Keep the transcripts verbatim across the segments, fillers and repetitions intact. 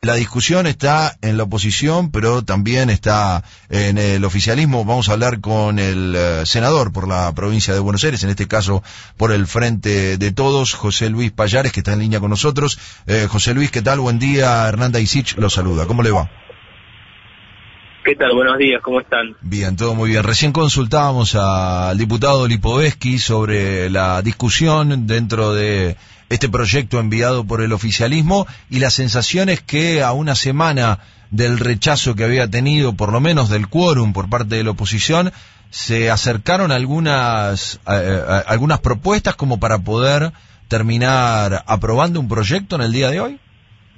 la discusión está en la oposición, pero también está en el oficialismo. Vamos a hablar con el uh, senador por la provincia de Buenos Aires, en este caso por el Frente de Todos, José Luis Pallares, que está en línea con nosotros. Eh, José Luis, ¿qué tal? Buen día. Hernanda Isich lo saluda. ¿Cómo le va? ¿Qué tal? Buenos días, ¿cómo están? Bien, todo muy bien. Recién consultábamos al diputado Lipovetsky sobre la discusión dentro de este proyecto enviado por el oficialismo y las sensaciones que a una semana del rechazo que había tenido, por lo menos del quórum por parte de la oposición, se acercaron algunas, a, a, algunas propuestas como para poder terminar aprobando un proyecto en el día de hoy.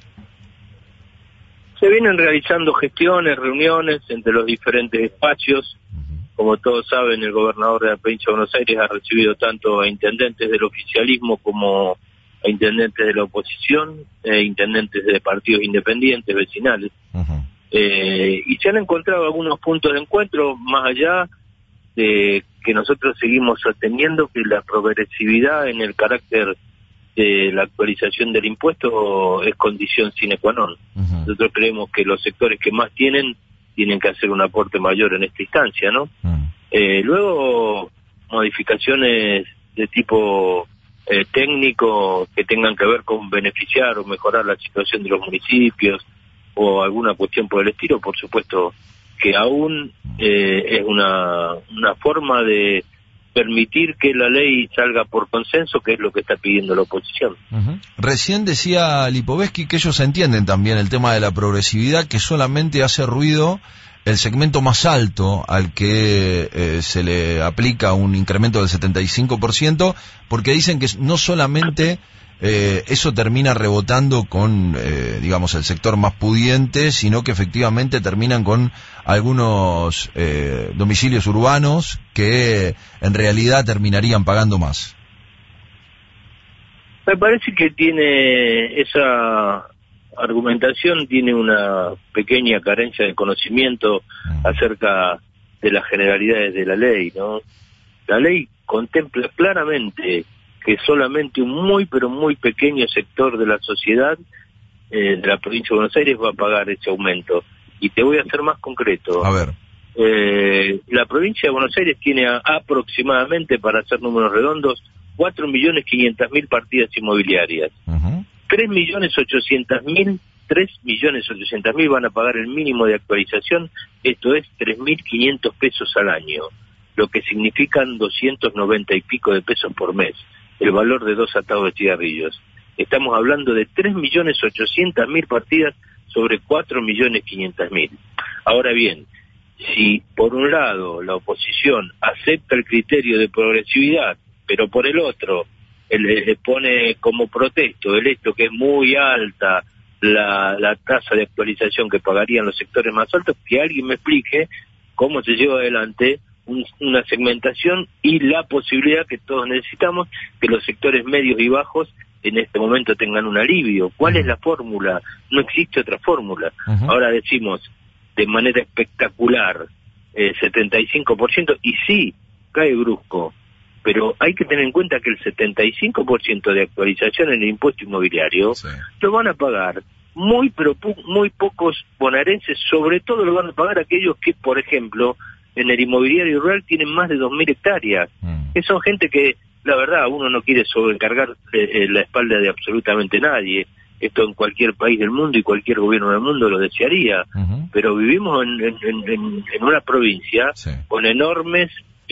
Se vienen realizando gestiones, reuniones entre los diferentes espacios. Uh-huh. Como todos saben, el gobernador de la provincia de Buenos Aires ha recibido tanto a intendentes del oficialismo como a intendentes de la oposición, e intendentes de partidos independientes, vecinales. Uh-huh. Eh, y se han encontrado algunos puntos de encuentro, más allá de que nosotros seguimos sosteniendo que la progresividad en el carácter de la actualización del impuesto es condición sine qua non. Uh-huh. Nosotros creemos que los sectores que más tienen tienen que hacer un aporte mayor en esta instancia, ¿no? Uh-huh. Eh, luego, modificaciones de tipo eh, técnico que tengan que ver con beneficiar o mejorar la situación de los municipios o alguna cuestión por el estilo, por supuesto que aún eh, es una, una forma de permitir que la ley salga por consenso, que es lo que está pidiendo la oposición. Uh-huh. Recién decía Lipovetsky que ellos entienden también el tema de la progresividad, que solamente hace ruido el segmento más alto al que eh, se le aplica un incremento del setenta y cinco por ciento, porque dicen que no solamente eh, eso termina rebotando con, eh, digamos, el sector más pudiente, sino que efectivamente terminan con algunos eh, domicilios urbanos que en realidad terminarían pagando más. Me parece que tiene esa argumentación, tiene una pequeña carencia de conocimiento uh-huh. acerca de las generalidades de la ley, ¿no? La ley contempla claramente que solamente un muy pero muy pequeño sector de la sociedad eh, de la provincia de Buenos Aires va a pagar ese aumento. Y te voy a ser más concreto. A ver. Eh, la provincia de Buenos Aires tiene a, aproximadamente, para hacer números redondos, cuatro millones quinientas mil partidas inmobiliarias. Uh-huh. tres millones ochocientos mil, tres millones ochocientos mil van a pagar el mínimo de actualización, esto es tres mil quinientos pesos al año, lo que significan doscientos noventa y pico de pesos por mes, el valor de dos atados de cigarrillos. Estamos hablando de tres millones ochocientos mil partidas sobre cuatro millones quinientos mil. Ahora bien, si por un lado la oposición acepta el criterio de progresividad, pero por el otro le pone como protesto el hecho que es muy alta la, la tasa de actualización que pagarían los sectores más altos, que alguien me explique cómo se lleva adelante un, una segmentación y la posibilidad que todos necesitamos que los sectores medios y bajos en este momento tengan un alivio. ¿Cuál es la fórmula? No existe otra fórmula. Uh-huh. Ahora decimos de manera espectacular eh, setenta y cinco por ciento y sí, cae brusco, pero hay que tener en cuenta que el setenta y cinco por ciento de actualización en el impuesto inmobiliario sí. lo van a pagar muy pero po- muy pocos bonaerenses, sobre todo lo van a pagar aquellos que, por ejemplo, en el inmobiliario rural tienen más de dos mil hectáreas. Mm. Que son gente que, la verdad, uno no quiere sobrecargar eh, la espalda de absolutamente nadie. Esto en cualquier país del mundo y cualquier gobierno del mundo lo desearía. Uh-huh. Pero vivimos en, en, en, en una provincia sí. con enormes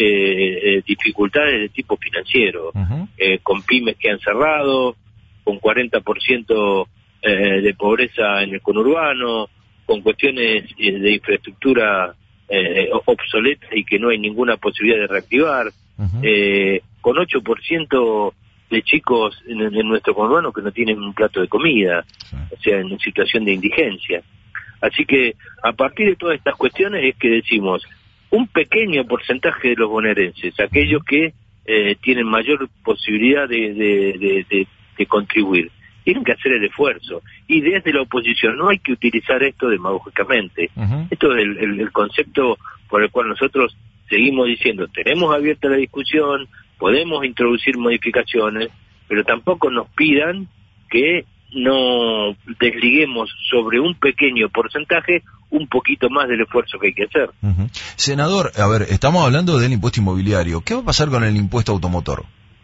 eh, eh, dificultades de tipo financiero, uh-huh. eh, con pymes que han cerrado, con cuarenta por ciento eh, de pobreza en el conurbano, con cuestiones eh, de infraestructura eh, obsoletas y que no hay ninguna posibilidad de reactivar, uh-huh. eh, con ocho por ciento de chicos en, en nuestro conurbano que no tienen un plato de comida, sí. o sea, en situación de indigencia. Así que a partir de todas estas cuestiones es que decimos, un pequeño porcentaje de los bonaerenses, aquellos que eh, tienen mayor posibilidad de, de, de, de, de contribuir, tienen que hacer el esfuerzo. Y desde la oposición no hay que utilizar esto demagógicamente. Uh-huh. Esto es el, el, el concepto por el cual nosotros seguimos diciendo, tenemos abierta la discusión, podemos introducir modificaciones, pero tampoco nos pidan que no desliguemos sobre un pequeño porcentaje un poquito más del esfuerzo que hay que hacer. Uh-huh. Senador, a ver, estamos hablando del impuesto inmobiliario. ¿Qué va a pasar con el impuesto automotor?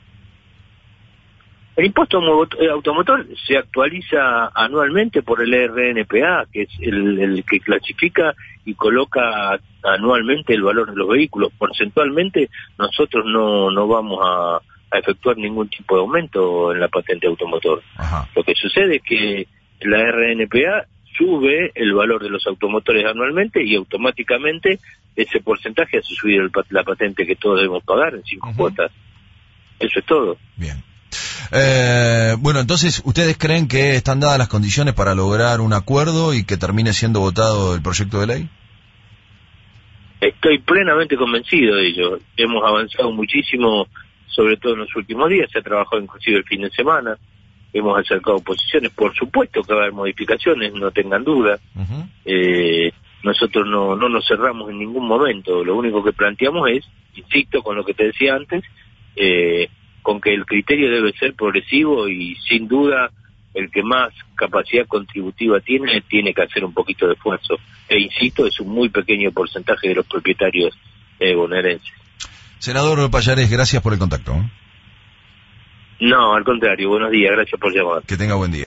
El impuesto automotor se actualiza anualmente por el E R N P A, que es el, el que clasifica y coloca anualmente el valor de los vehículos. Porcentualmente nosotros no, no vamos a, a efectuar ningún tipo de aumento en la patente automotor. Ajá. Lo que sucede es que la E R N P A sube el valor de los automotores anualmente y automáticamente ese porcentaje hace subir el, la patente que todos debemos pagar en cinco uh-huh. cuotas. Eso es todo. Bien. Eh, bueno, entonces, ¿ustedes creen que están dadas las condiciones para lograr un acuerdo y que termine siendo votado el proyecto de ley? Estoy plenamente convencido de ello. Hemos avanzado muchísimo, sobre todo en los últimos días. Se ha trabajado inclusive el fin de semana. Hemos acercado posiciones. Por supuesto que va a haber modificaciones, no tengan duda. Uh-huh. Eh, nosotros no, no nos cerramos en ningún momento. Lo único que planteamos es, insisto con lo que te decía antes, eh, con que el criterio debe ser progresivo y sin duda el que más capacidad contributiva tiene, tiene que hacer un poquito de esfuerzo. E insisto, es un muy pequeño porcentaje de los propietarios eh, bonaerenses. Senador Pallares, gracias por el contacto. No, al contrario, buenos días, gracias por llamar. Que tenga buen día.